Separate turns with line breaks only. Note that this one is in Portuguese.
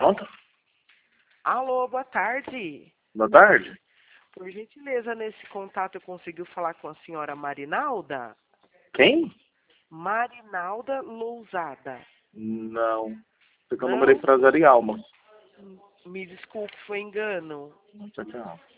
Pronto?
Alô, boa tarde.
Boa tarde.
Por gentileza, nesse contato eu consigo falar com a senhora Marinalda?
Quem?
Marinalda Lousada.
Não. Fica o número
Não?
empresarial, moço.
Me desculpe, foi engano.
Tchau, tchau.